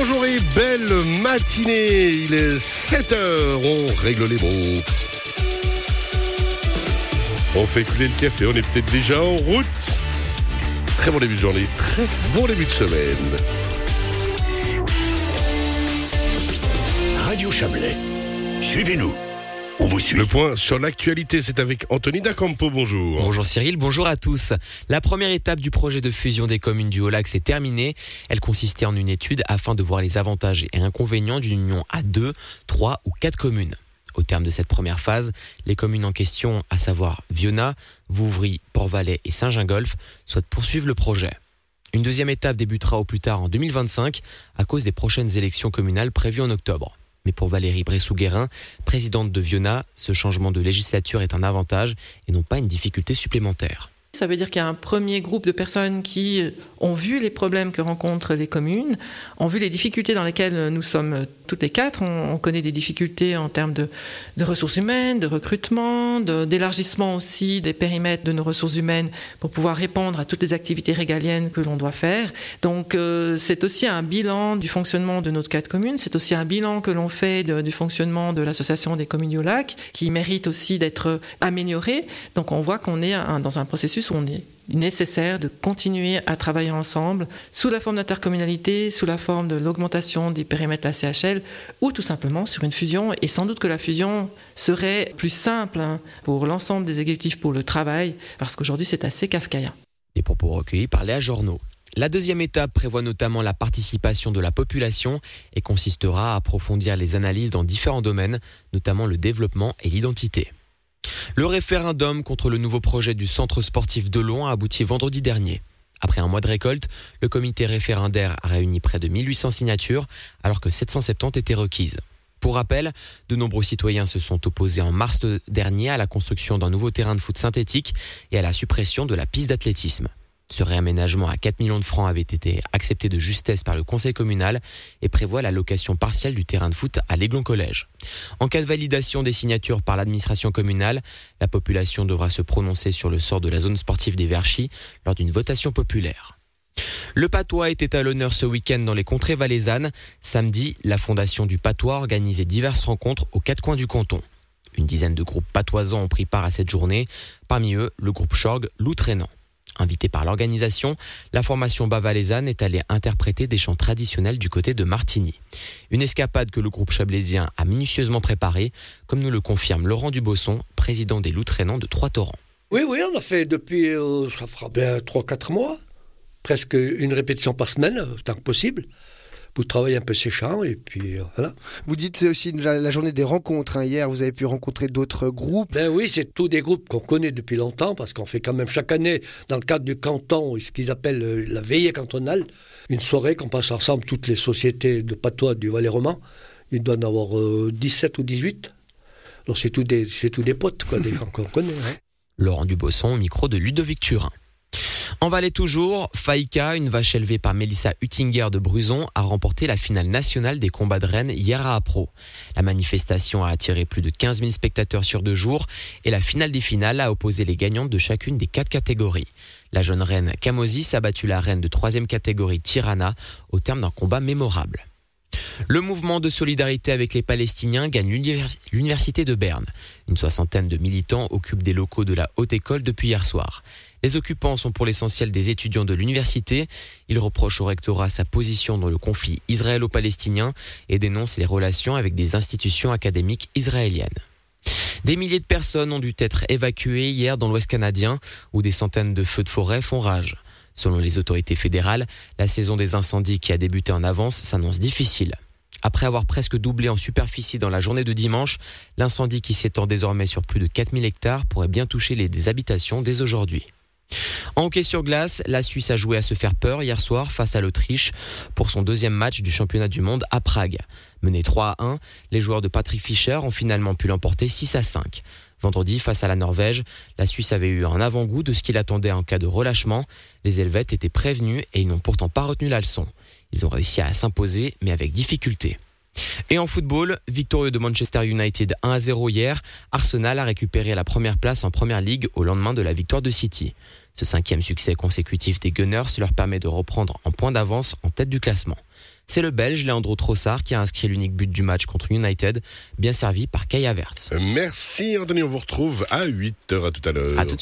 Bonjour et belle matinée, il est 7h, on règle les mots. On fait couler le café, on est peut-être déjà en route. Très bon début de journée, très bon début de semaine. Radio Chablais, suivez-nous. On vous suit. Le point sur l'actualité, c'est avec Anthony D'Acampo, bonjour. Bonjour Cyril, bonjour à tous. La première étape du projet de fusion des communes du Haut-Lac s'est terminée. Elle consistait en une étude afin de voir les avantages et inconvénients d'une union à 2, 3 ou 4 communes. Au terme de cette première phase, les communes en question, à savoir Vionnat, Vouvry, Port-Valais et Saint-Gingolph, souhaitent poursuivre le projet. Une deuxième étape débutera au plus tard en 2025 à cause des prochaines élections communales prévues en octobre. Mais pour Valérie Bressou-Guérin, présidente de Vionnat, ce changement de législature est un avantage et non pas une difficulté supplémentaire. Ça veut dire qu'il y a un premier groupe de personnes qui ont vu les problèmes que rencontrent les communes, ont vu les difficultés dans lesquelles nous sommes toutes les quatre. On connaît des difficultés en termes de ressources humaines, de recrutement, d'élargissement aussi des périmètres de nos ressources humaines pour pouvoir répondre à toutes les activités régaliennes que l'on doit faire. Donc c'est aussi un bilan du fonctionnement de notre quatre communes. C'est aussi un bilan que l'on fait du fonctionnement de l'association des communes du Haut-Lac qui mérite aussi d'être amélioré. Donc on voit qu'on est dans un processus où on est nécessaire de continuer à travailler ensemble sous la forme d'intercommunalité, sous la forme de l'augmentation des périmètres de la CHL ou tout simplement sur une fusion. Et sans doute que la fusion serait plus simple pour l'ensemble des exécutifs pour le travail parce qu'aujourd'hui c'est assez kafkaïen. Des propos recueillis par Léa Journeau. La deuxième étape prévoit notamment la participation de la population et consistera à approfondir les analyses dans différents domaines, notamment le développement et l'identité. Le référendum contre le nouveau projet du centre sportif d'Olon a abouti vendredi dernier. Après un mois de récolte, le comité référendaire a réuni près de 1800 signatures alors que 770 étaient requises. Pour rappel, de nombreux citoyens se sont opposés en mars dernier à la construction d'un nouveau terrain de foot synthétique et à la suppression de la piste d'athlétisme. Ce réaménagement à 4 millions de francs avait été accepté de justesse par le conseil communal et prévoit la location partielle du terrain de foot à l'Aiglon Collège. En cas de validation des signatures par l'administration communale, la population devra se prononcer sur le sort de la zone sportive des Verchis lors d'une votation populaire. Le patois était à l'honneur ce week-end dans les contrées valaisannes. Samedi, la fondation du patois organisait diverses rencontres aux quatre coins du canton. Une dizaine de groupes patoisans ont pris part à cette journée, parmi eux le groupe Chorg Loup-Traînant. Invité par l'organisation, la formation bas-valaisanne est allée interpréter des chants traditionnels du côté de Martigny. Une escapade que le groupe chablaisien a minutieusement préparée, comme nous le confirme Laurent Dubosson, président des Loups-Traînants de Trois-Torrents. Oui, on a fait depuis, ça fera bien 3-4 mois, presque une répétition par semaine, tant que possible, pour travailler un peu ces chants, et puis voilà. Vous dites c'est aussi la journée des rencontres. Hier, vous avez pu rencontrer d'autres groupes. Ben oui, c'est tous des groupes qu'on connaît depuis longtemps, parce qu'on fait quand même chaque année, dans le cadre du canton, ce qu'ils appellent la veillée cantonale, une soirée qu'on passe ensemble, toutes les sociétés de patois du Valais-Roman. Il doit en avoir 17 ou 18. Donc c'est tous des potes, quoi, des gens qu'on connaît. Hein. Laurent Dubosson au micro de Ludovic Turin. En Valais toujours, Faïka, une vache élevée par Mélissa Huttinger de Bruzon, a remporté la finale nationale des combats de rennes hier à Apro. La manifestation a attiré plus de 15 000 spectateurs sur 2 jours et la finale des finales a opposé les gagnantes de chacune des 4 catégories. La jeune reine Camosis a battu la reine de 3e catégorie Tirana au terme d'un combat mémorable. Le mouvement de solidarité avec les Palestiniens gagne l'université de Berne. Une soixantaine de militants occupent des locaux de la haute école depuis hier soir. Les occupants sont pour l'essentiel des étudiants de l'université. Ils reprochent au rectorat sa position dans le conflit israélo-palestinien et dénoncent les relations avec des institutions académiques israéliennes. Des milliers de personnes ont dû être évacuées hier dans l'Ouest canadien où des centaines de feux de forêt font rage. Selon les autorités fédérales, la saison des incendies qui a débuté en avance s'annonce difficile. Après avoir presque doublé en superficie dans la journée de dimanche, l'incendie qui s'étend désormais sur plus de 4000 hectares pourrait bien toucher des habitations dès aujourd'hui. En hockey sur glace, la Suisse a joué à se faire peur hier soir face à l'Autriche pour son 2e match du championnat du monde à Prague. Menés 3-1, les joueurs de Patrick Fischer ont finalement pu l'emporter 6-5. Vendredi, face à la Norvège, la Suisse avait eu un avant-goût de ce qu'il attendait en cas de relâchement. Les Helvètes étaient prévenus et ils n'ont pourtant pas retenu la leçon. Ils ont réussi à s'imposer, mais avec difficulté. Et en football, victorieux de Manchester United 1-0 hier, Arsenal a récupéré la première place en Première Ligue au lendemain de la victoire de City. Ce 5e succès consécutif des Gunners leur permet de reprendre en point d'avance en tête du classement. C'est le Belge Leandro Trossard qui a inscrit l'unique but du match contre United, bien servi par Kai Havertz. Merci Anthony, on vous retrouve à 8h, à tout à l'heure. À tout de suite.